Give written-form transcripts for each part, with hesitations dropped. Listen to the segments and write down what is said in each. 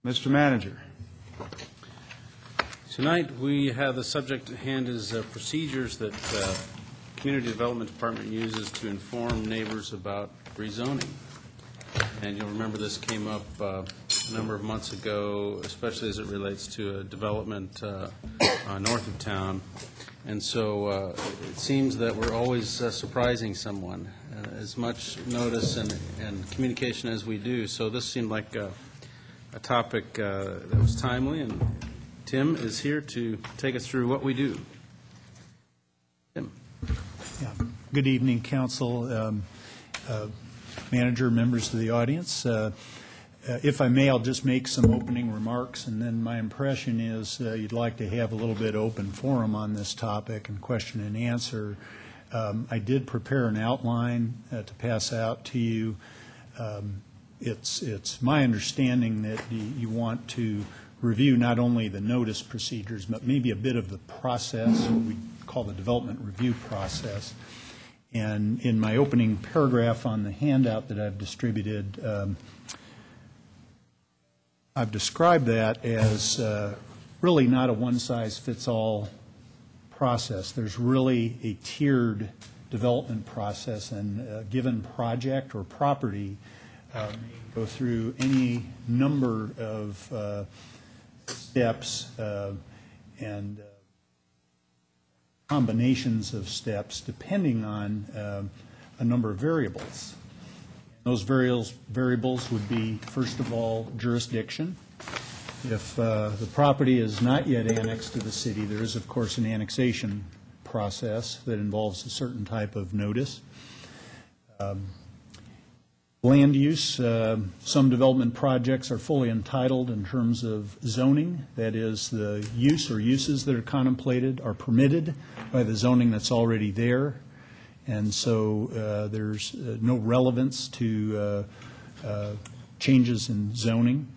Mr. Manager. Tonight we have the subject at hand is procedures that Community Development Department uses to inform neighbors about rezoning. And you'll remember this came up a number of months ago, especially as it relates to a development north of town. And so it seems that we're always surprising someone, as much notice and communication as we do. So this seemed like a topic that was timely, and Tim is here to take us through what we do. Tim. Yeah. Good evening, Council, Manager, members of the audience. If I may, I'll just make some opening remarks, and then my impression is you'd like to have a little bit open forum on this topic and question and answer. I did prepare an outline to pass out to you. It's my understanding that you want to review not only the notice procedures, but maybe a bit of the process, what we call the development review process. And in my opening paragraph on the handout that I've distributed, I've described that as really not a one-size-fits-all process. There's really a tiered development process, and a given project or property may go through any number of steps and combinations of steps depending on a number of variables. Those variables would be, first of all, jurisdiction. If the property is not yet annexed to the city, there is, of course, an annexation process that involves a certain type of notice. Land use, some development projects are fully entitled in terms of zoning. That is, the use or uses that are contemplated are permitted by the zoning that's already there. And so there's no relevance to changes in zoning.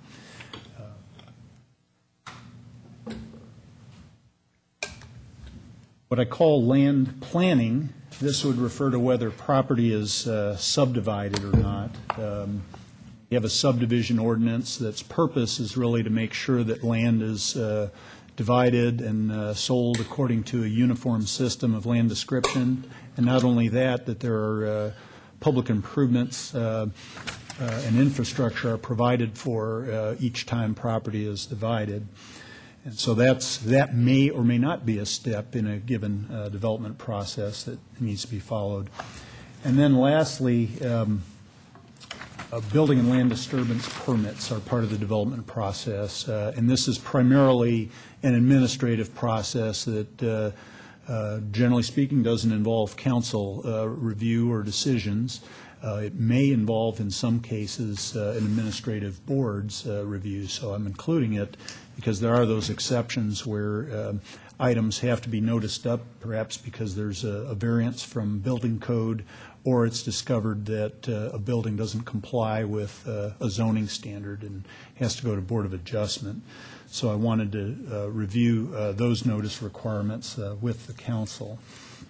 What I call land planning, this would refer to whether property is subdivided or not. You have a subdivision ordinance that's purpose is really to make sure that land is divided and sold according to a uniform system of land description. And not only that, that there are public improvements and infrastructure are provided for each time property is divided. And so that may or may not be a step in a given development process that needs to be followed. And then lastly, building and land disturbance permits are part of the development process. And this is primarily an administrative process that, generally speaking, doesn't involve council review or decisions. It may involve, in some cases, an administrative board's review. So I'm including it because there are those exceptions where items have to be noticed up, perhaps because there's a variance from building code, or it's discovered that a building doesn't comply with a zoning standard and has to go to Board of Adjustment. So I wanted to review those notice requirements with the council.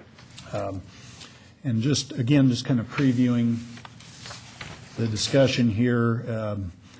And just, again, just kind of previewing the discussion here,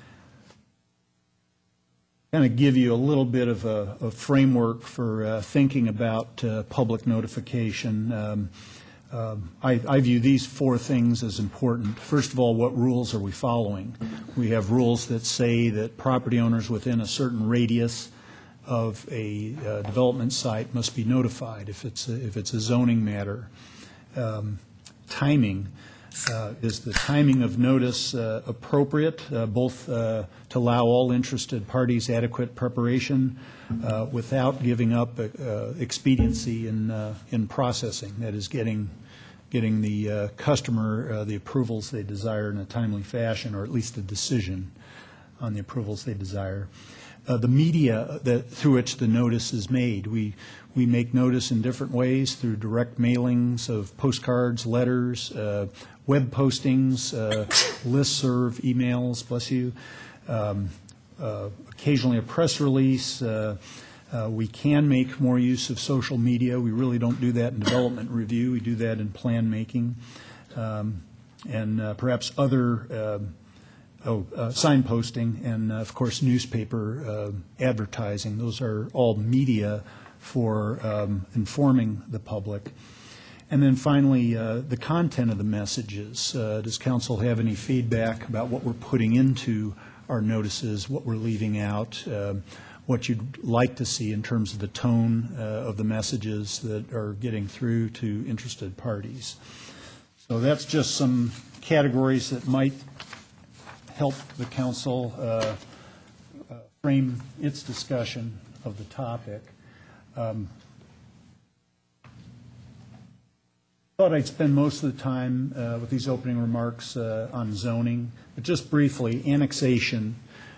kind of give you a little bit of a framework for thinking about public notification. I view these four things as important. First of all, what rules are we following? We have rules that say that property owners within a certain radius of a development site must be notified if it's a zoning matter. Timing. Is the timing of notice appropriate, both to allow all interested parties adequate preparation without giving up expediency in processing, that is getting the customer the approvals they desire in a timely fashion, or at least a decision on the approvals they desire. The media through which the notice is made. We make notice in different ways through direct mailings of postcards, letters, web postings, listserv, emails, bless you, occasionally a press release. We can make more use of social media. We really don't do that in development review. We do that in plan making. And perhaps other sign posting, and of course newspaper advertising. Those are all media for informing the public. And then finally, the content of the messages. Does council have any feedback about what we're putting into our notices, what we're leaving out, what you'd like to see in terms of the tone of the messages that are getting through to interested parties? So that's just some categories that might help the council frame its discussion of the topic. Thought I'd spend most of the time with these opening remarks on zoning, but just briefly, annexation.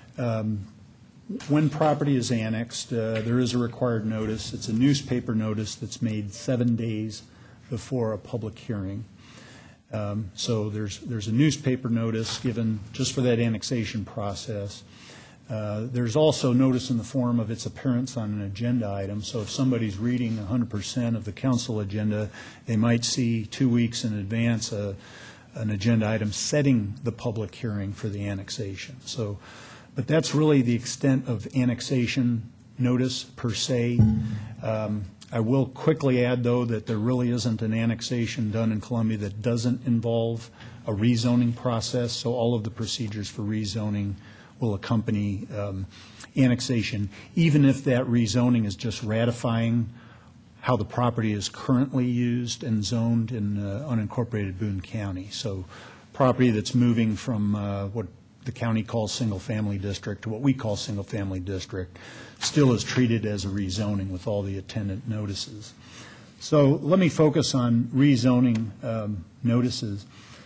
When property is annexed, there is a required notice. It's a newspaper notice that's made 7 days before a public hearing. So there's a newspaper notice given just for that annexation process. There's also notice in the form of its appearance on an agenda item. So if somebody's reading 100% of the council agenda, they might see 2 weeks in advance an agenda item setting the public hearing for the annexation. So, but that's really the extent of annexation notice per se. I will quickly add, though, that there really isn't an annexation done in Columbia that doesn't involve a rezoning process. So all of the procedures for rezoning will accompany annexation, even if that rezoning is just ratifying how the property is currently used and zoned in unincorporated Boone County. So property that's moving from what the county calls single-family district to what we call single-family district still is treated as a rezoning with all the attendant notices. So let me focus on rezoning notices.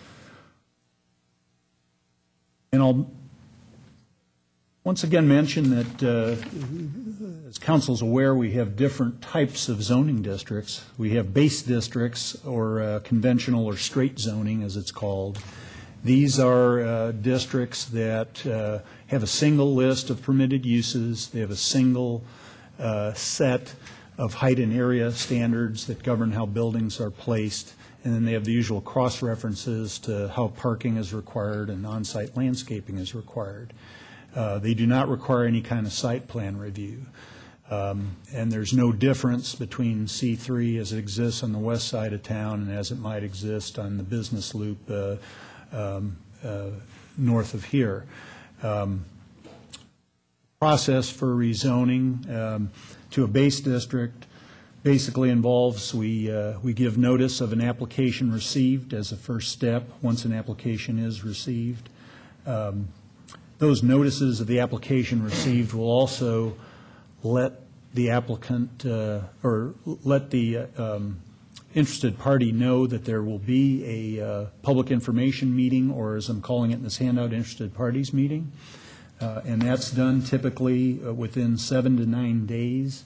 And I'll once again mention that, as council's aware, we have different types of zoning districts. We have base districts, or conventional or straight zoning, as it's called. These are districts that have a single list of permitted uses. They have a single set of height and area standards that govern how buildings are placed. And then they have the usual cross-references to how parking is required and on-site landscaping is required. They do not require any kind of site plan review. And there's no difference between C3 as it exists on the west side of town and as it might exist on the business loop north of here. Process for rezoning to a base district basically involves we give notice of an application received as a first step once an application is received. Those notices of the application received will also let the applicant or let the interested party know that there will be a public information meeting, or as I'm calling it in this handout, interested parties meeting. And that's done typically within 7 to 9 days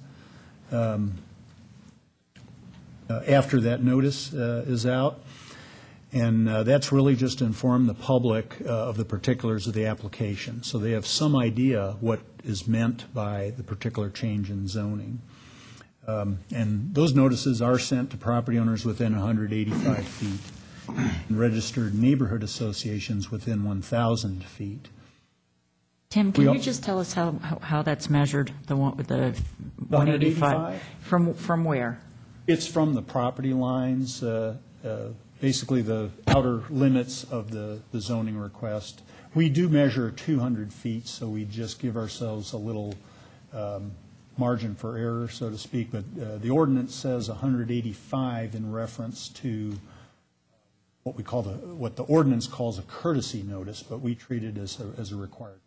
after that notice is out. And that's really just to inform the public of the particulars of the application, so they have some idea what is meant by the particular change in zoning. And those notices are sent to property owners within 185 feet and registered neighborhood associations within 1,000 feet. Tim, can you just tell us how that's measured, the one with the 185? From where? It's from the property lines, basically the outer limits of the zoning request. We do measure 200 feet, so we just give ourselves a little margin for error, so to speak. But the ordinance says 185 in reference to what we call what the ordinance calls a courtesy notice, but we treat it as a required.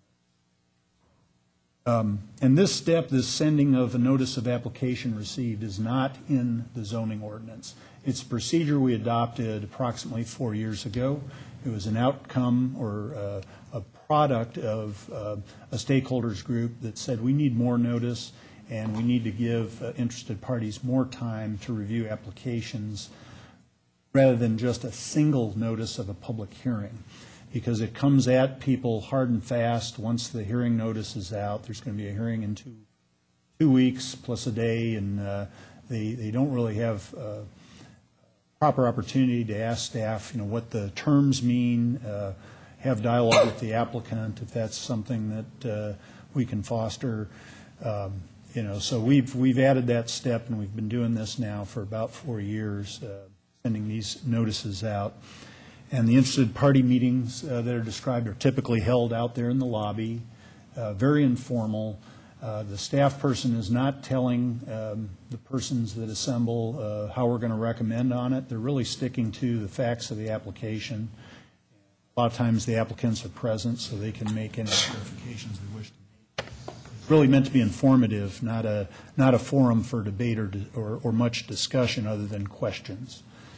And this step, this sending of a notice of application received, is not in the zoning ordinance. It's a procedure we adopted approximately 4 years ago. It was an outcome or a product of a stakeholders group that said we need more notice and we need to give interested parties more time to review applications rather than just a single notice of a public hearing, because it comes at people hard and fast. Once the hearing notice is out, there's going to be a hearing in two weeks plus a day, and they don't really have proper opportunity to ask staff, what the terms mean, have dialogue with the applicant if that's something that we can foster. So we've added that step, and we've been doing this now for about 4 years, sending these notices out. And the interested party meetings that are described are typically held out there in the lobby, very informal. The staff person is not telling the persons that assemble how we're going to recommend on it. They're really sticking to the facts of the application. A lot of times the applicants are present, so they can make any clarifications they wish to make. It's really meant to be informative, not a forum for debate or much discussion other than questions.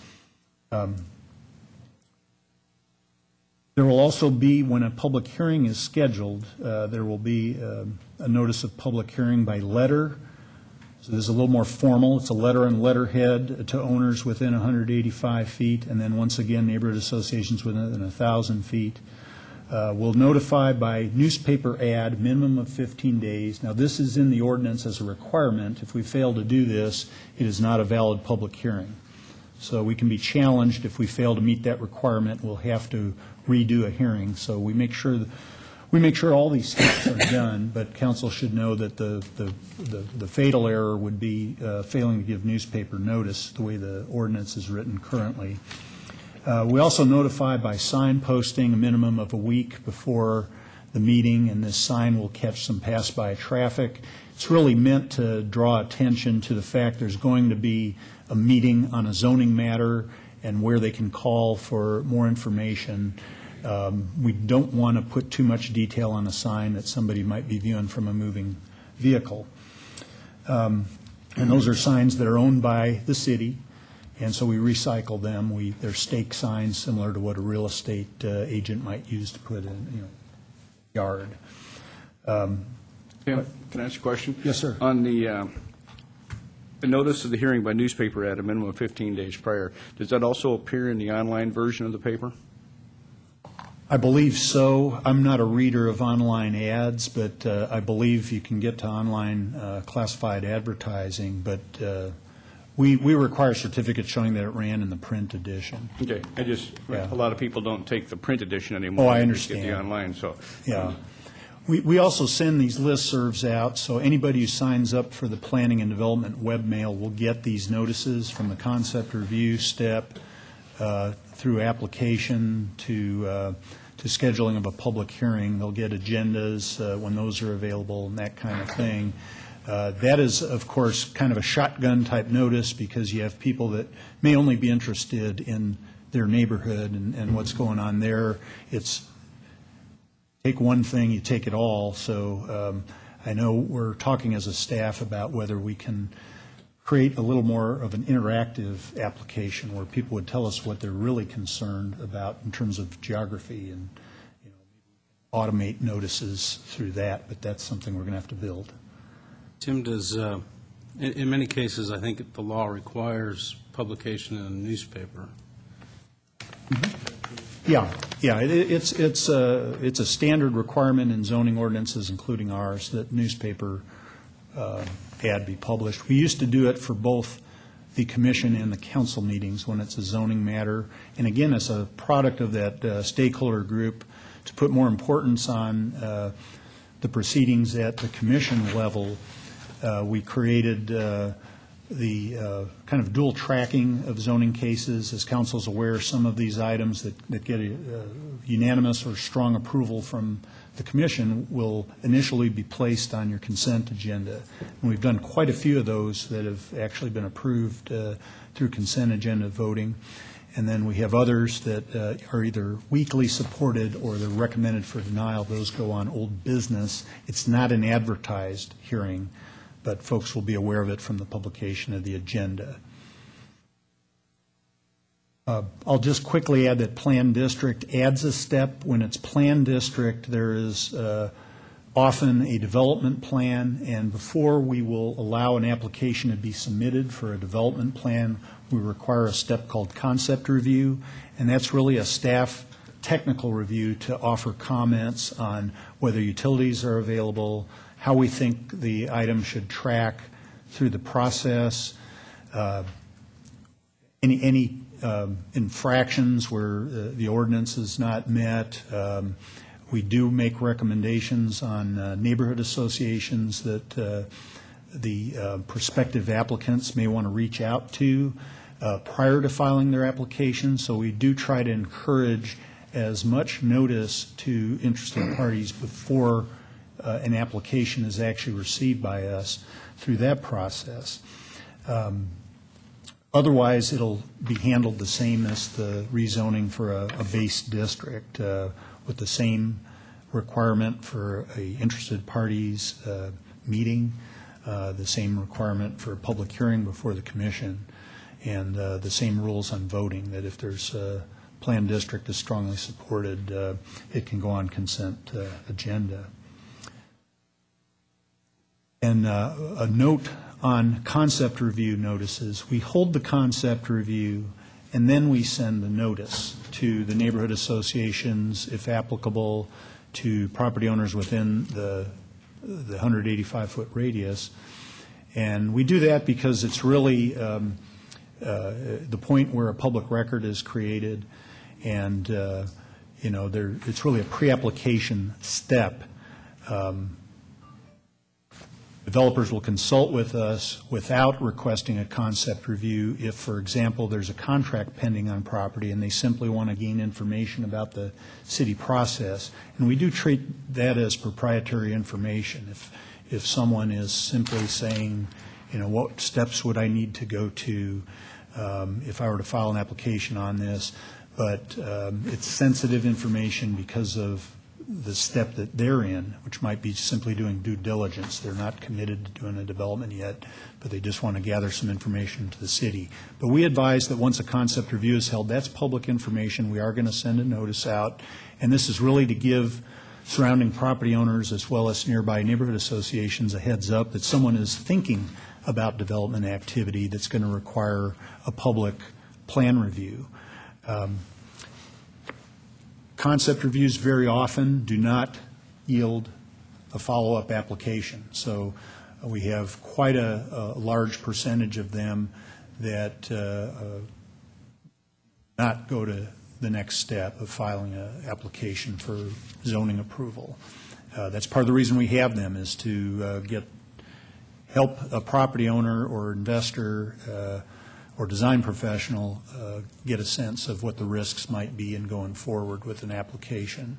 There will also be, when a public hearing is scheduled, there will be a notice of public hearing by letter. So this is a little more formal. It's a letter and letterhead to owners within 185 feet, and then once again, neighborhood associations within 1,000 feet. We'll notify by newspaper ad, minimum of 15 days. Now, this is in the ordinance as a requirement. If we fail to do this, it is not a valid public hearing. So we can be challenged if we fail to meet that requirement. We'll have to redo a hearing. So we make sure all these steps are done, but council should know that the fatal error would be failing to give newspaper notice the way the ordinance is written currently. We also notify by sign posting a minimum of a week before the meeting, and this sign will catch some pass-by traffic. It's really meant to draw attention to the fact there's going to be a meeting on a zoning matter and where they can call for more information. We don't want to put too much detail on a sign that somebody might be viewing from a moving vehicle. And those are signs that are owned by the city, and so we recycle them. They're stake signs similar to what a real estate agent might use to put in yard. Tim, can I ask a question? Yes, sir. On the notice of the hearing by newspaper ad, a minimum of 15 days prior, does that also appear in the online version of the paper? I believe so. I'm not a reader of online ads, but I believe you can get to online classified advertising, but we require a certificate showing that it ran in the print edition. Okay, Yeah. a lot of people don't take the print edition anymore. Oh, I They just understand. get the online, so. Yeah. We also send these listservs out, so anybody who signs up for the planning and development webmail will get these notices from the concept review step through application to scheduling of a public hearing. They'll get agendas when those are available and that kind of thing. That is, of course, kind of a shotgun-type notice because you have people that may only be interested in their neighborhood and what's going on there. It's take one thing, you take it all. So I know we're talking as a staff about whether we can create a little more of an interactive application where people would tell us what they're really concerned about in terms of geography and automate notices through that, but that's something we're going to have to build. Tim, does, in many cases, I think the law requires publication in a newspaper. Yeah, it's a standard requirement in zoning ordinances, including ours, that newspaper ad be published. We used to do it for both the commission and the council meetings when it's a zoning matter. And again, it's a product of that stakeholder group to put more importance on the proceedings at the commission level. We created the kind of dual tracking of zoning cases. As council is aware, some of these items that get a unanimous or strong approval from the commission will initially be placed on your consent agenda. And we've done quite a few of those that have actually been approved through consent agenda voting. And then we have others that are either weakly supported or they're recommended for denial. Those go on old business. It's not an advertised hearing, but folks will be aware of it from the publication of the agenda. I'll just quickly add that planned district adds a step. When it's planned district, there is often a development plan, and before we will allow an application to be submitted for a development plan, we require a step called concept review, and that's really a staff technical review to offer comments on whether utilities are available, how we think the item should track through the process, any infractions where the ordinance is not met. We do make recommendations on neighborhood associations that the prospective applicants may want to reach out to prior to filing their application. So we do try to encourage as much notice to interested parties before an application is actually received by us through that process. Otherwise, it'll be handled the same as the rezoning for a base district, with the same requirement for a interested parties meeting, the same requirement for a public hearing before the commission, and the same rules on voting, that if there's a planned district is strongly supported, it can go on consent agenda. And a note on concept review notices. We hold the concept review, and then we send the notice to the neighborhood associations, if applicable, to property owners within the 185-foot radius. And we do that because it's really the point where a public record is created, and it's really a pre-application step. Developers will consult with us without requesting a concept review if, for example, there's a contract pending on property and they simply want to gain information about the city process. And we do treat that as proprietary information. If someone is simply saying, what steps would I need to go to if I were to file an application on this, but it's sensitive information because of the step that they're in, which might be simply doing due diligence. They're not committed to doing a development yet, but they just want to gather some information to the city. But we advise that once a concept review is held, that's public information. We are going to send a notice out, and this is really to give surrounding property owners as well as nearby neighborhood associations a heads up that someone is thinking about development activity that's going to require a public plan review. Concept reviews very often do not yield a follow-up application. So we have quite a large percentage of them that not go to the next step of filing an application for zoning approval. That's part of the reason we have them, is to help a property owner or investor or design professional get a sense of what the risks might be in going forward with an application.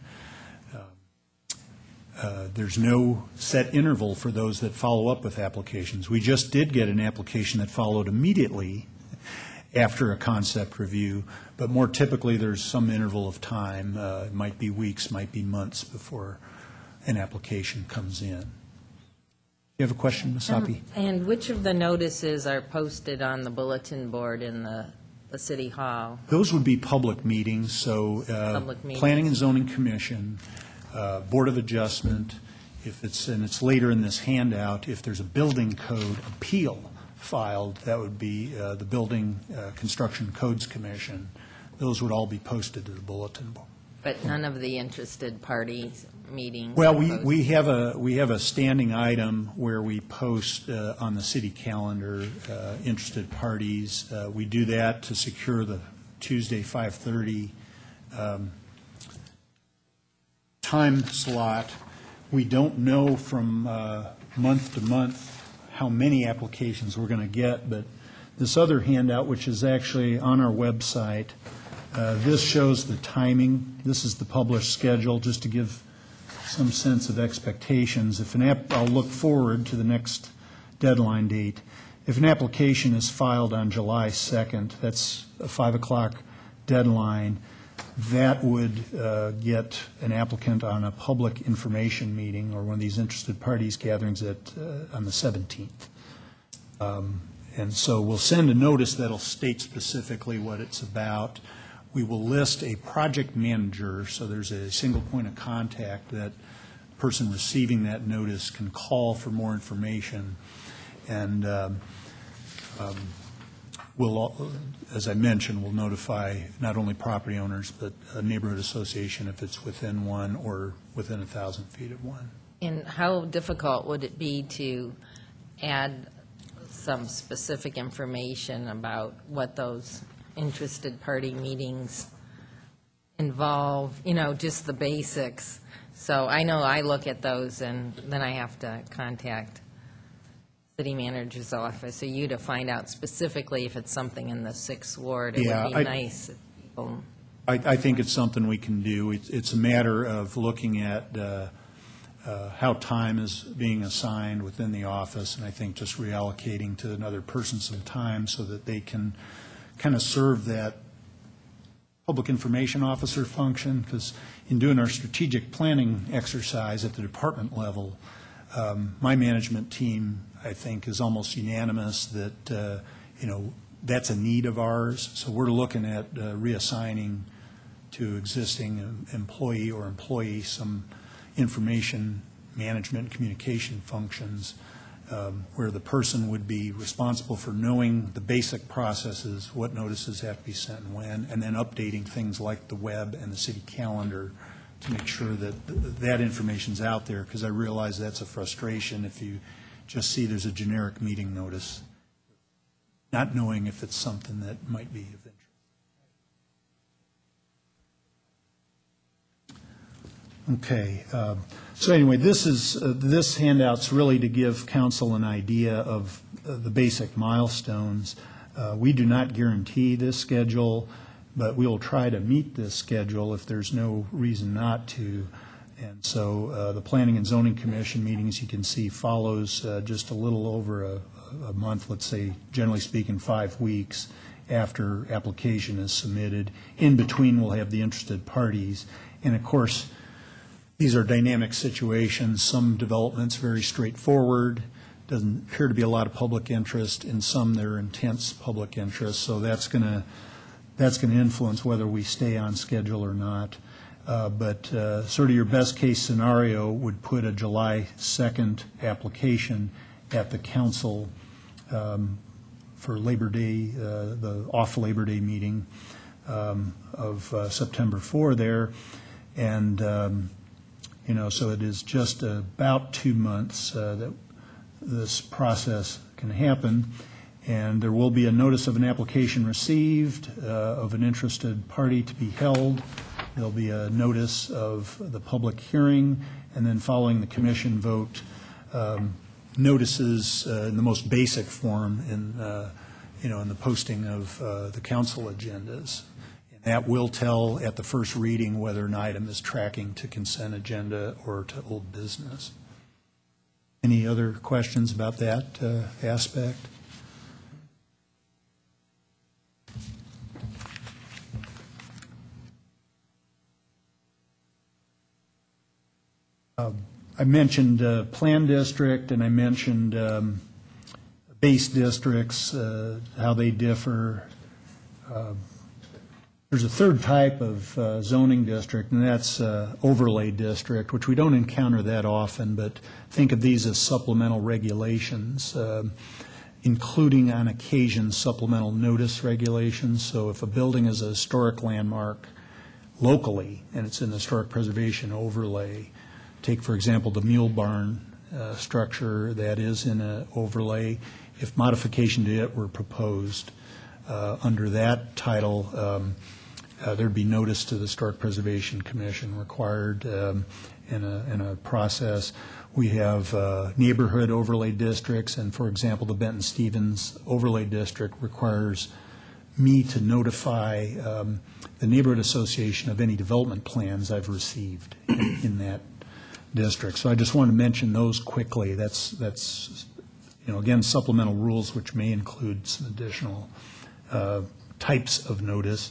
There's no set interval for those that follow up with applications. We just did get an application that followed immediately after a concept review, but more typically there's some interval of time. It might be weeks, might be months before an application comes in. You have a question, Ms. Hoppe? And which of the notices are posted on the bulletin board in the City Hall? Those would be public meetings, so Public meetings. Planning and Zoning Commission, Board of Adjustment, and it's later in this handout, if there's a building code appeal filed, that would be the Building Construction Codes Commission. Those would all be posted to the bulletin board. But none of the interested parties meetings? Well, are we posted? have a standing item where we post on the city calendar interested parties. We do that to secure the Tuesday 5:30 time slot. We don't know from month to month how many applications we're going to get, but this other handout, which is actually on our website, this shows the timing. This is the published schedule, just to give some sense of expectations. I'll look forward to the next deadline date. If an application is filed on July 2nd, that's a 5 o'clock deadline, that would get an applicant on a public information meeting or one of these interested parties gatherings on the 17th. And so we'll send a notice that'll state specifically what it's about. We will list a project manager, so there's a single point of contact that person receiving that notice can call for more information. And we'll, as I mentioned, we'll notify not only property owners, but a neighborhood association if it's within one or within 1,000 feet of one. And how difficult would it be to add some specific information about what those interested party meetings involve, just the basics. So I know I look at those, and then I have to contact city manager's office or you to find out specifically if it's something in the 6th Ward. It would be nice if people... I think it's something we can do. It's a matter of looking at how time is being assigned within the office, and I think just reallocating to another person some time so that they can kind of serve that public information officer function, because in doing our strategic planning exercise at the department level, my management team, I think, is almost unanimous that, that's a need of ours. So we're looking at reassigning to existing employee or employee some information management communication functions where the person would be responsible for knowing the basic processes, what notices have to be sent and when, and then updating things like the web and the city calendar to make sure that that information's out there, because I realize that's a frustration if you just see there's a generic meeting notice, not knowing if it's something that might be of interest. Okay. So anyway, this handout's really to give council an idea of the basic milestones. We do not guarantee this schedule, but we will try to meet this schedule if there's no reason not to. And so the Planning and Zoning Commission meetings, you can see, follows just a little over a month, let's say, generally speaking, 5 weeks after application is submitted. In between, we'll have the interested parties. And of course, these are dynamic situations. Some developments very straightforward. Doesn't appear to be a lot of public interest. In some, there are intense public interest. So that's going to influence whether we stay on schedule or not. But sort of your best case scenario would put a July 2nd application at the council for Labor Day, the off Labor Day meeting of September 4 there. And so it is just about 2 months that this process can happen. And there will be a notice of an application received of an interested party to be held. There'll be a notice of the public hearing, and then following the commission vote, notices in the most basic form in the posting of the council agendas. That will tell at the first reading whether an item is tracking to consent agenda or to old business. Any other questions about that aspect? I mentioned plan district, and I mentioned base districts, how they differ. There's a third type of zoning district, and that's overlay district, which we don't encounter that often, but think of these as supplemental regulations, including on occasion supplemental notice regulations. So if a building is a historic landmark locally and it's an historic preservation overlay, take, for example, the Mule Barn structure that is in an overlay. If modification to it were proposed under that title, there'd be notice to the Historic Preservation Commission required in a process. We have neighborhood overlay districts, and for example, the Benton Stevens overlay district requires me to notify the neighborhood association of any development plans I've received in that district. So I just want to mention those quickly. That's again, supplemental rules which may include some additional types of notice.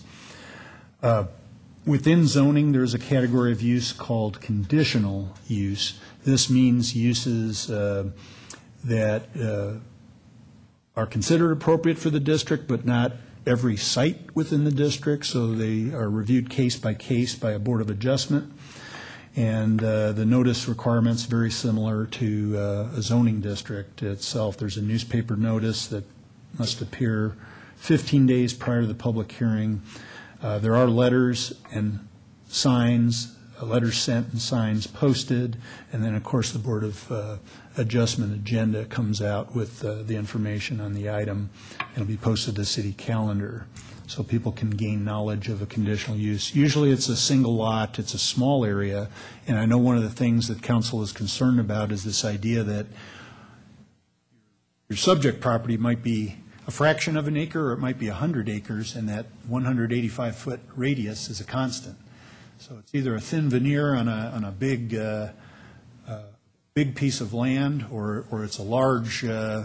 Within zoning, there's a category of use called conditional use. This means uses that are considered appropriate for the district, but not every site within the district, so they are reviewed case by case by a board of adjustment. And the notice requirements very similar to a zoning district itself. There's a newspaper notice that must appear 15 days prior to the public hearing. There are letters and signs, letters sent and signs posted, and then, of course, the Board of Adjustment agenda comes out with the information on the item. It'll be posted to city calendar. so people can gain knowledge of a conditional use. Usually it's a single lot, it's a small area, and I know one of the things that council is concerned about is this idea that your subject property might be a fraction of an acre or it might be 100 acres, and that 185-foot radius is a constant. So it's either a thin veneer on a big piece of land, or it's a large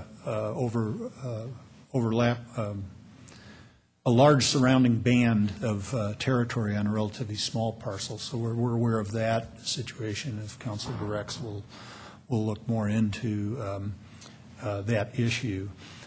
overlap, a large surrounding band of territory on a relatively small parcel. So we're aware of that situation. If council directs, we'll look more into that issue.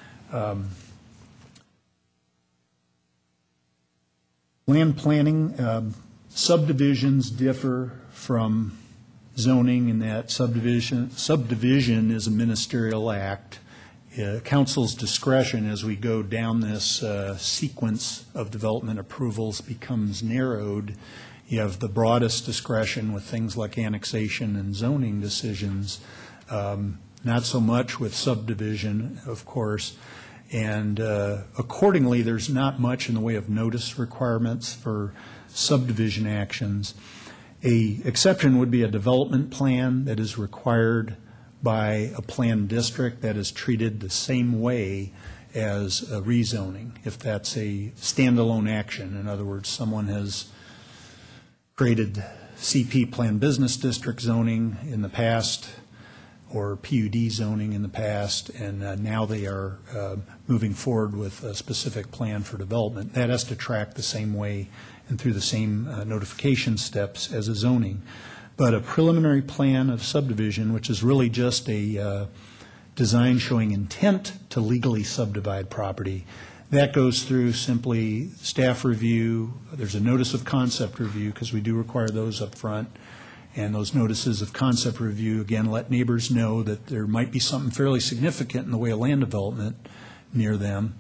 Land planning, subdivisions differ from zoning in that subdivision is a ministerial act. Council's discretion as we go down this sequence of development approvals becomes narrowed. You have the broadest discretion with things like annexation and zoning decisions, not so much with subdivision, of course. And accordingly, there's not much in the way of notice requirements for subdivision actions. A exception would be a development plan that is required by a planned district that is treated the same way as a rezoning, if that's a standalone action. In other words, someone has created CP, planned business district zoning in the past, or PUD zoning in the past, and now they are moving forward with a specific plan for development. That has to track the same way and through the same notification steps as a zoning. But a preliminary plan of subdivision, which is really just a design showing intent to legally subdivide property, that goes through simply staff review. There's a notice of concept review, because we do require those up front. And those notices of concept review, again, let neighbors know that there might be something fairly significant in the way of land development near them.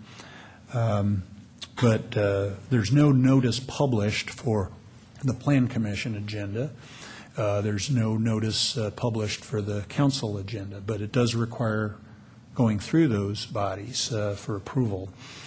But there's no notice published for the Plan Commission agenda. There's no notice published for the council agenda, but it does require going through those bodies for approval.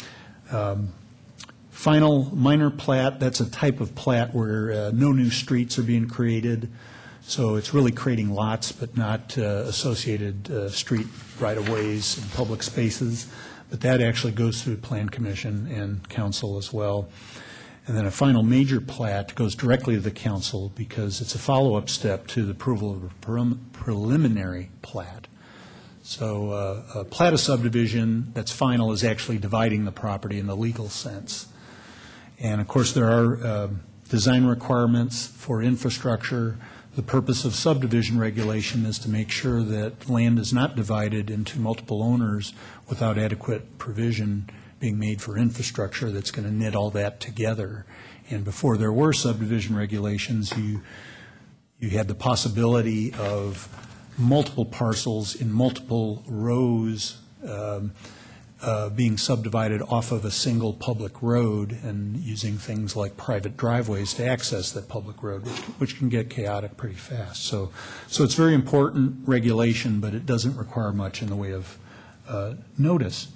Final minor plat, that's a type of plat where no new streets are being created. So it's really creating lots, but not associated street right-of-ways and public spaces. But that actually goes through Plan Commission and council as well. And then a final major plat goes directly to the council because it's a follow-up step to the approval of a preliminary plat. So a plat of subdivision that's final is actually dividing the property in the legal sense. And of course there are design requirements for infrastructure. The purpose of subdivision regulation is to make sure that land is not divided into multiple owners without adequate provision being made for infrastructure that's going to knit all that together. And before there were subdivision regulations, you had the possibility of multiple parcels in multiple rows being subdivided off of a single public road and using things like private driveways to access that public road, which can get chaotic pretty fast. So it's very important regulation, but it doesn't require much in the way of notice.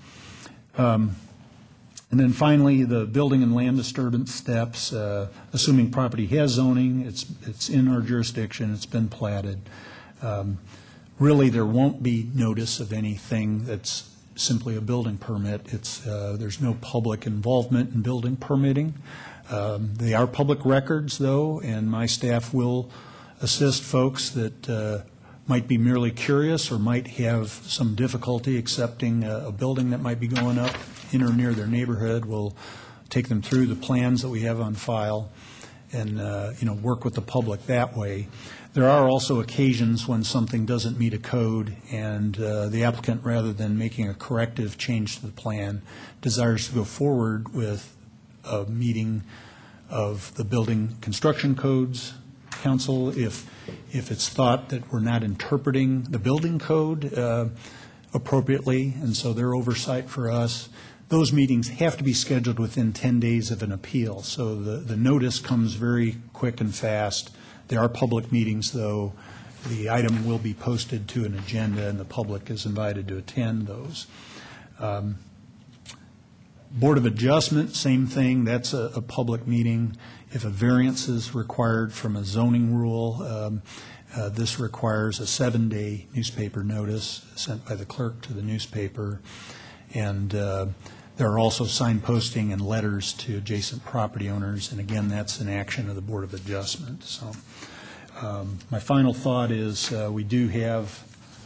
And then finally, the building and land disturbance steps, assuming property has zoning, it's in our jurisdiction, it's been platted. Really, there won't be notice of anything that's simply a building permit. There's no public involvement in building permitting. They are public records, though, and my staff will assist folks that might be merely curious or might have some difficulty accepting a building that might be going up in or near their neighborhood. We'll take them through the plans that we have on file and work with the public that way. There are also occasions when something doesn't meet a code and the applicant, rather than making a corrective change to the plan, desires to go forward with a meeting of the Building Construction Codes Council if it's thought that we're not interpreting the building code appropriately, and so their oversight for us. Those meetings have to be scheduled within 10 days of an appeal, so the notice comes very quick and fast. There are public meetings, though. The item will be posted to an agenda, and the public is invited to attend those. Board of Adjustment, same thing, that's a public meeting. If a variance is required from a zoning rule, this requires a 7-day newspaper notice sent by the clerk to the newspaper. And there are also signposting and letters to adjacent property owners, and again, that's an action of the Board of Adjustment. So my final thought is we do have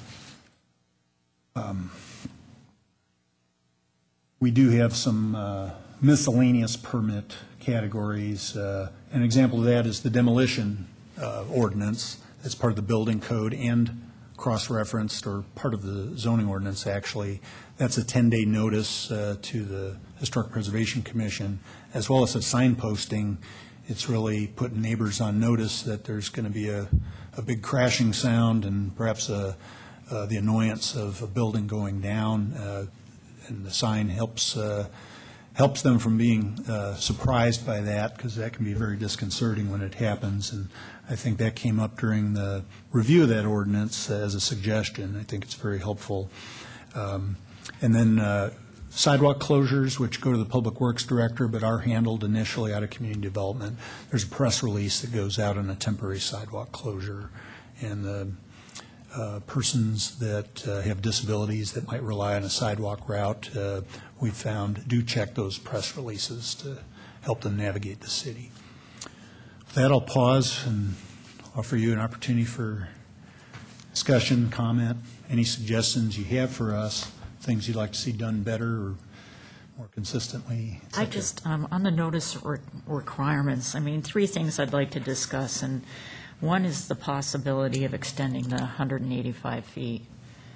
some miscellaneous permit categories. An example of that is the demolition ordinance. That's part of the building code and cross-referenced, or part of the zoning ordinance, actually. That's a 10-day notice to the Historic Preservation Commission, as well as a signposting. It's really putting neighbors on notice that there's going to be a big crashing sound and perhaps the annoyance of a building going down, and the sign helps them from being surprised by that, because that can be very disconcerting when it happens. And I think that came up during the review of that ordinance as a suggestion. I think it's very helpful. And then sidewalk closures, which go to the Public Works Director but are handled initially out of Community Development. There's a press release that goes out on a temporary sidewalk closure, and the persons that have disabilities that might rely on a sidewalk route, we found, do check those press releases to help them navigate the city. With that, I'll pause and offer you an opportunity for discussion, comment, any suggestions you have for us, things you'd like to see done better or more consistently. I just, on the notice requirements, I mean, 3 things I'd like to discuss, and one is the possibility of extending the 185 feet.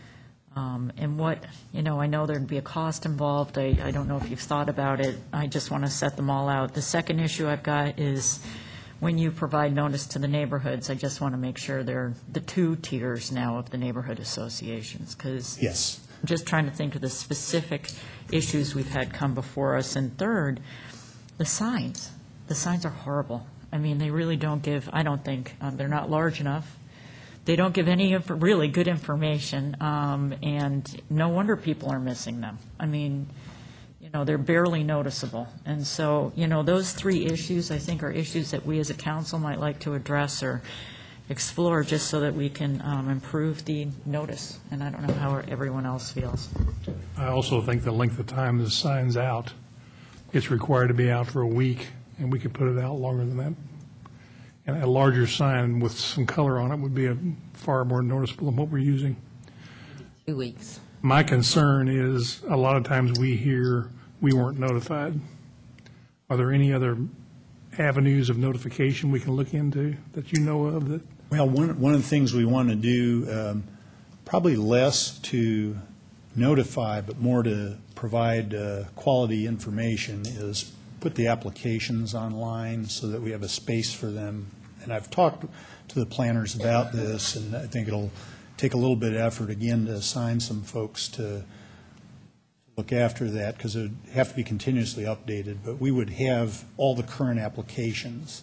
And what, I know there'd be a cost involved. I don't know if you've thought about it. I just want to set them all out. The second issue I've got is when you provide notice to the neighborhoods, I just want to make sure they're the 2 tiers now of the neighborhood associations, because Yes. I'm just trying to think of the specific issues we've had come before us. And third, the signs. The signs are horrible. I mean, they really don't give, I don't think, they're not large enough. They don't give any really good information, and no wonder people are missing them. I mean, they're barely noticeable. And so, those 3 issues, I think, are issues that we as a council might like to address or explore, just so that we can improve the notice. And I don't know how everyone else feels. I also think the length of time the sign's out, it's required to be out for a week, and we could put it out longer than that. And a larger sign with some color on it would be far more noticeable than what we're using. 2 weeks. My concern is a lot of times we hear we weren't notified. Are there any other avenues of notification we can look into that you know of that? Well, one of the things we want to do, probably less to notify, but more to provide quality information, is put the applications online so that we have a space for them. And I've talked to the planners about this, and I think it'll take a little bit of effort, again, to assign some folks to look after that, because it would have to be continuously updated. But we would have all the current applications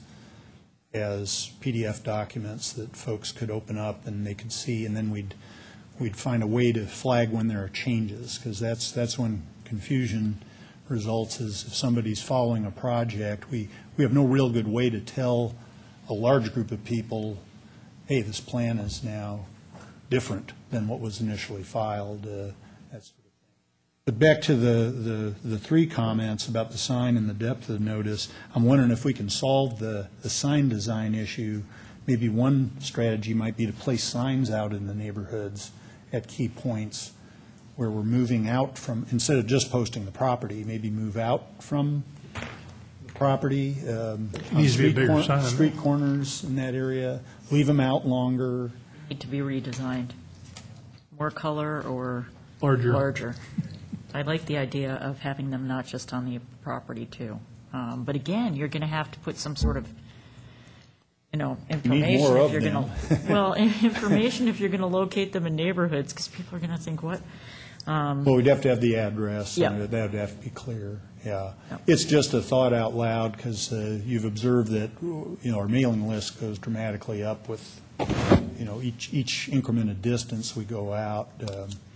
as PDF documents that folks could open up and they could see, and then we'd find a way to flag when there are changes, because that's when confusion results. Is if somebody's following a project, we have no real good way to tell a large group of people, hey, this plan is now different than what was initially filed, that sort of thing. But back to the 3 comments about the sign and the depth of the notice, I'm wondering if we can solve the sign design issue. Maybe one strategy might be to place signs out in the neighborhoods at key points where we're moving out from, instead of just posting the property, maybe move out from the property. Needs to be a bigger sign. Street corners in that area, leave them out longer. Need to be redesigned. More color or Larger. larger. I like the idea of having them not just on the property, too. But again, you're going to have to put some sort of, information. more if of you're them. Well, information if you're going to locate them in neighborhoods, because people are going to think, what? Well, we'd have to have the address. Yeah. And that would have to be clear, yeah. Yep. It's just a thought out loud, because you've observed that, our mailing list goes dramatically up with, each increment of distance we go out.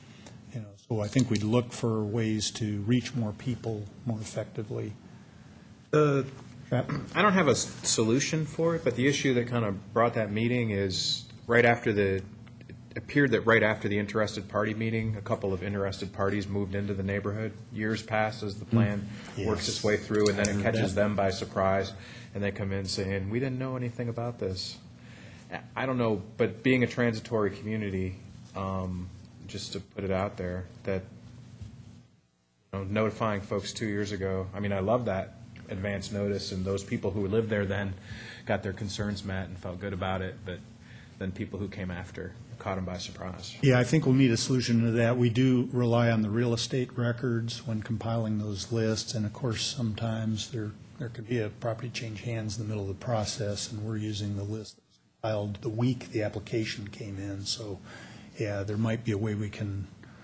So I think we'd look for ways to reach more people more effectively. I don't have a solution for it, but the issue that kind of brought that meeting is it appeared that right after the interested party meeting, a couple of interested parties moved into the neighborhood. Years pass as the plan works its way through, and then it catches them by surprise, and they come in saying, we didn't know anything about this. I don't know, but being a transitory community, just to put it out there, that notifying folks 2 years ago, I mean, I love that advance notice, and those people who lived there then got their concerns met and felt good about it, but then people who came after caught them by surprise. Yeah, I think we'll need a solution to that. We do rely on the real estate records when compiling those lists, and of course, sometimes there could be a property change hands in the middle of the process, and we're using the list that was compiled the week the application came in. So, yeah, there might be a way we can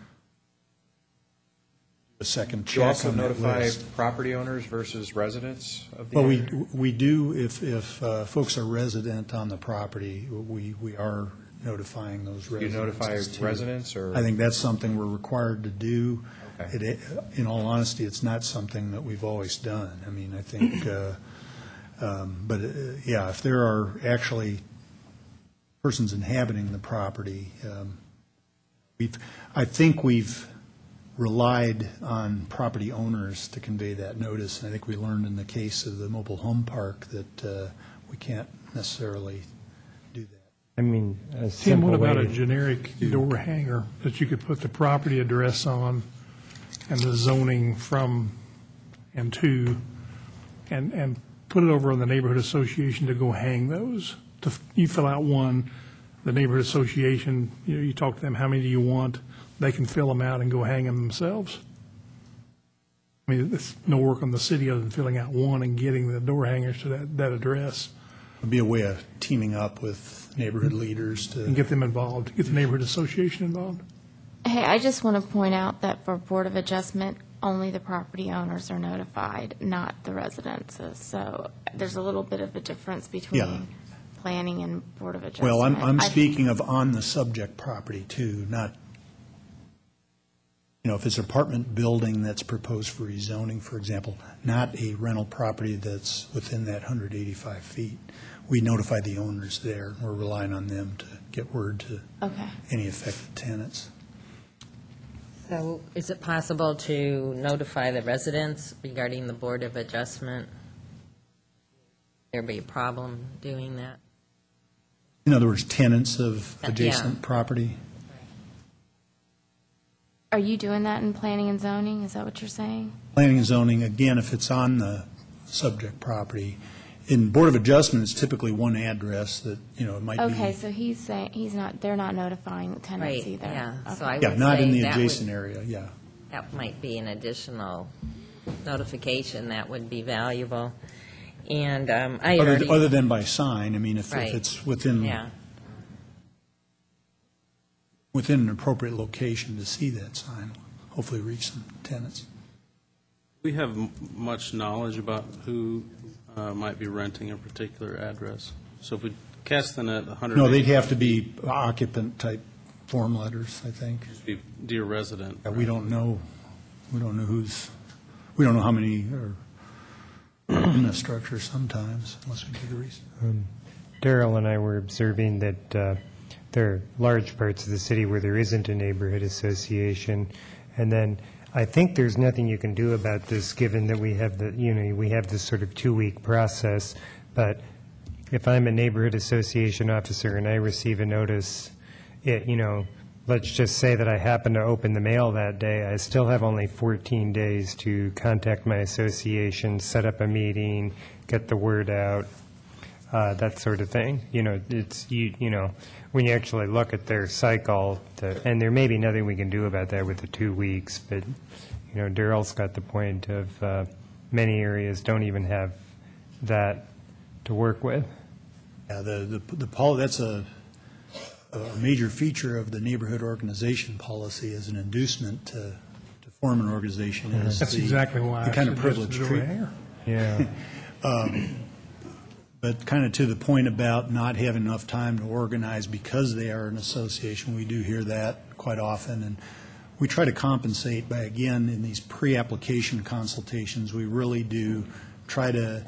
a second check Do you also on that notify list. property owners versus residents of the Well, area? we do, if folks are resident on the property, we are notifying those Do you residents. notify as to- residents, or? I think that's something we're required to do. Okay. In all honesty, it's not something that we've always done. I mean, I think, but, yeah, if there are actually persons inhabiting the property, I think we've relied on property owners to convey that notice. And I think we learned in the case of the mobile home park that we can't necessarily do that. I mean, a Tim, simple what about a way, generic door hanger that you could put the property address on and the zoning from and to, and put it over on the neighborhood association to go hang those? You fill out one, the neighborhood association, you talk to them, how many do you want? They can fill them out and go hang them themselves. I mean, it's no work on the city other than filling out one and getting the door hangers to that address It'd be a way of teaming up with neighborhood leaders to. and get them involved, get the neighborhood association involved. Hey, I just want to point out that for Board of Adjustment, only the property owners are notified, not the residences. So there's a little bit of a difference between Yeah. planning and Board of Adjustment. Well, I'm I- speaking of on the subject property too, not, if it's an apartment building that's proposed for rezoning, for example, not a rental property that's within that 185 feet. We notify the owners there. We're relying on them to get word to Okay. any affected tenants. So is it possible to notify the residents regarding the Board of Adjustment? There be a problem doing that? In other words, tenants of Yeah. adjacent property. Are you doing that in planning and zoning? Is that what you're saying? Planning and zoning, again, if it's on the subject property. In Board of Adjustment, it's typically one address that, it might be. Okay, so he's saying, they're not notifying the tenants Right, either. yeah. Okay. So I Yeah, would not in say the that would- adjacent area, yeah. That might be an additional notification that would be valuable. And I already, Other than by sign, I mean, if Right. it's within yeah. an appropriate location to see that sign, hopefully reach some tenants. We have much knowledge about who might be renting a particular address. So if we cast the net 100. No, they'd have to be occupant-type form letters, I think. Be dear resident. We don't know who's, we don't know how many are in the structure sometimes, unless we do the research. Daryl and I were observing that there are large parts of the city where there isn't a neighborhood association, and then I think there's nothing you can do about this, given that we have we have this sort of 2-week process, but if I'm a neighborhood association officer and I receive a notice, let's just say that I happen to open the mail that day, I still have only 14 days to contact my association, set up a meeting, get the word out, that sort of thing. It's, when you actually look at their cycle, and there may be nothing we can do about that with the 2 weeks, but, Daryl's got the point of many areas don't even have that to work with. Yeah, that's a major feature of the neighborhood organization policy is an inducement to form an organization. Is That's the- exactly why the I kind of suggested privileged the door treatment. hanger. Yeah. But kind of to the point about not having enough time to organize because they are an association, we do hear that quite often, and we try to compensate by, again, in these pre-application consultations, we really do try to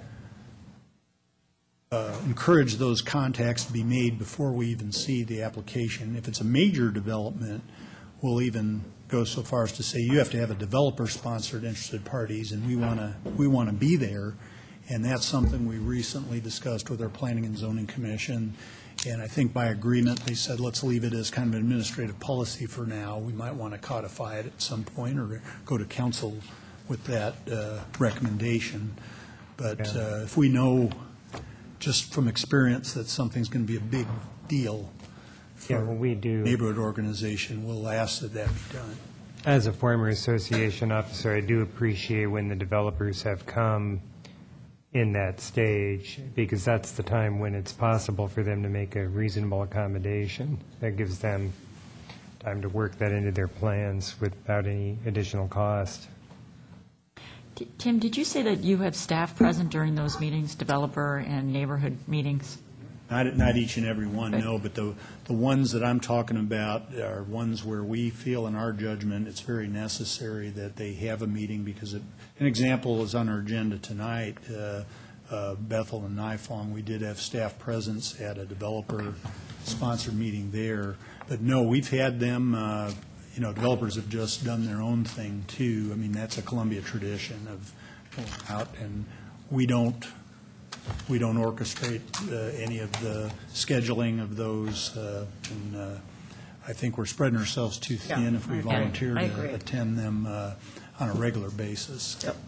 encourage those contacts to be made before we even see the application. If it's a major development, we'll even go so far as to say you have to have a developer-sponsored interested parties, and we want to be there. And that's something we recently discussed with our Planning and Zoning Commission. And I think by agreement, they said, let's leave it as kind of an administrative policy for now. We might want to codify it at some point or go to council with that recommendation. But if we know just from experience that something's going to be a big deal Yeah, for well, we do. neighborhood organization, we'll ask that that be done. As a former association officer, I do appreciate when the developers have come in that stage, because that's the time when it's possible for them to make a reasonable accommodation. That gives them time to work that into their plans without any additional cost. Tim, did you say that you have staff present during those meetings, developer and neighborhood meetings? Not each and every one, no, but the ones that I'm talking about are ones where we feel in our judgment it's very necessary that they have a meeting, because an example is on our agenda tonight, Bethel and Nifong. We did have staff presence at a developer-sponsored meeting there. But no, we've had them, developers have just done their own thing too. I mean, that's a Columbia tradition of going out, and we don't orchestrate any of the scheduling of those, and I think we're spreading ourselves too thin if we volunteer I agree. to attend them on a regular basis. Yep.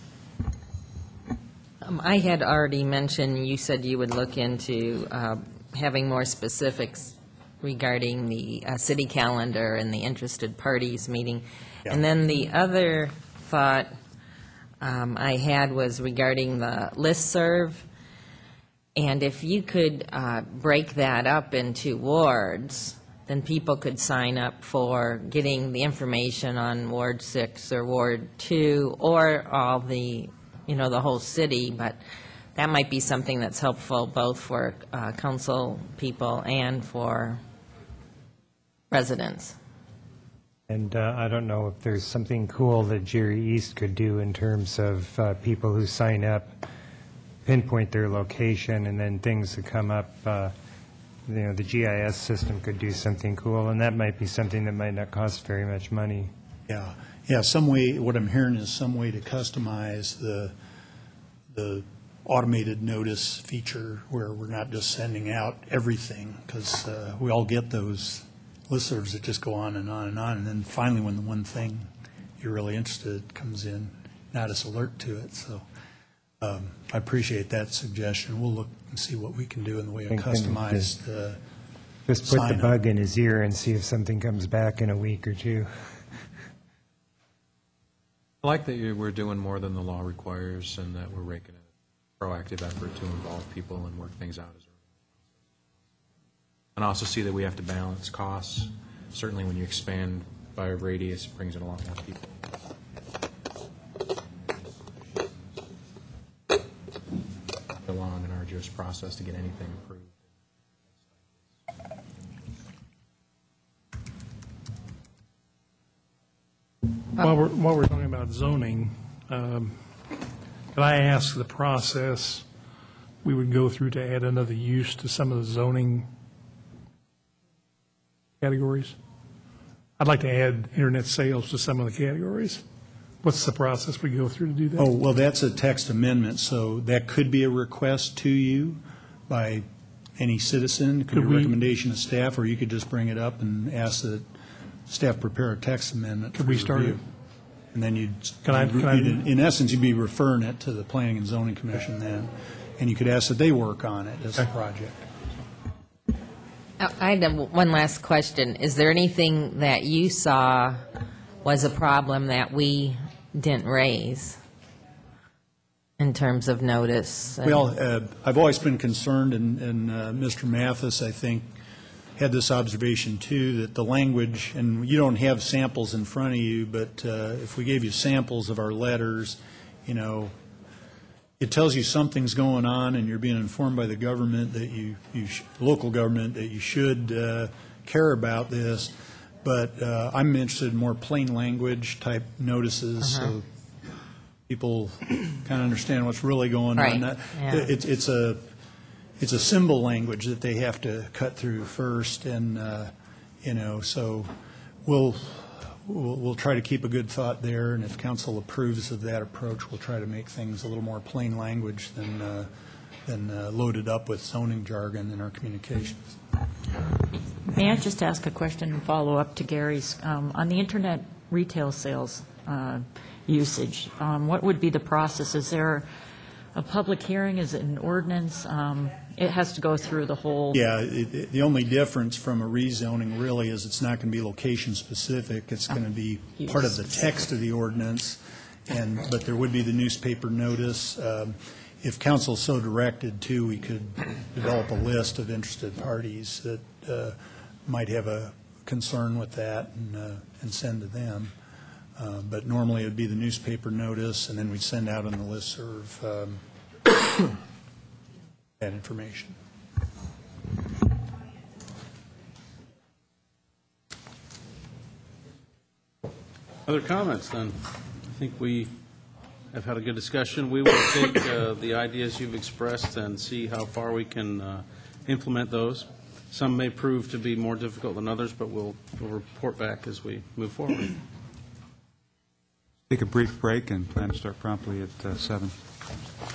I had already mentioned, you said you would look into having more specifics regarding the city calendar and the interested parties meeting. Yeah. And then the other thought I had was regarding the listserv. And if you could break that up into wards, then people could sign up for getting the information on Ward 6 or Ward 2 or all the, the whole city. But that might be something that's helpful both for council people and for residents. And I don't know if there's something cool that Jerry East could do in terms of people who sign up, pinpoint their location, and then things that come up, the GIS system could do something cool, and that might be something that might not cost very much money. Yeah, some way, what I'm hearing is some way to customize the automated notice feature where we're not just sending out everything, because we all get those listservs that just go on and on and on, and then finally when the one thing you're really interested in comes in, not as alert to it. So I appreciate that suggestion. We'll look and see what we can do in the way of customized Just put the sign-up. bug in his ear and see if something comes back in a week or two. I like that we're doing more than the law requires, and that we're making a proactive effort to involve people and work things out as early. And I also see that we have to balance costs. Certainly when you expand by a radius, it brings in a lot more people. A long and arduous process to get anything approved. While we're talking about zoning, could I ask the process we would go through to add another use to some of the zoning categories? I'd like to add internet sales to some of the categories. What's the process we go through to do that? Oh, well, that's a text amendment, so that could be a request to you by any citizen. It could be Could a we- recommendation of staff, or you could just bring it up and ask that staff prepare a text amendment. Could for we start review. it? And then Can I- in essence, you'd be referring it to the Planning and Zoning Commission then, and you could ask that they work on it as a project. I have one last question. Is there anything that you saw was a problem that we didn't raise in terms of notice? Well, I've always been concerned, and Mr. Mathis, I think, had this observation too, that the language, and you don't have samples in front of you, but if we gave you samples of our letters, it tells you something's going on and you're being informed by the government that local government, that you should care about this. But I'm interested in more plain language type notices, so people kind of understand what's really going Right, on. yeah. It's a symbol language that they have to cut through first, and, so we'll try to keep a good thought there, and if council approves of that approach, we'll try to make things a little more plain language than loaded up with zoning jargon in our communications. May I just ask a question and follow up to Gary's? On the internet retail sales usage, what would be the process? Is there a public hearing? Is it an ordinance? It has to go through the whole. Yeah, the only difference from a rezoning really is it's not going to be location-specific. It's going to be part of the text of the ordinance, but there would be the newspaper notice. If council so directed too, we could develop a list of interested parties that might have a concern with that and send to them. But normally it would be the newspaper notice, and then we'd send out on the listserv that information. Other comments, then? I think we have had a good discussion. We will take the ideas you've expressed and see how far we can implement those. Some may prove to be more difficult than others, but we'll report back as we move forward. Take a brief break and plan to start promptly at 7.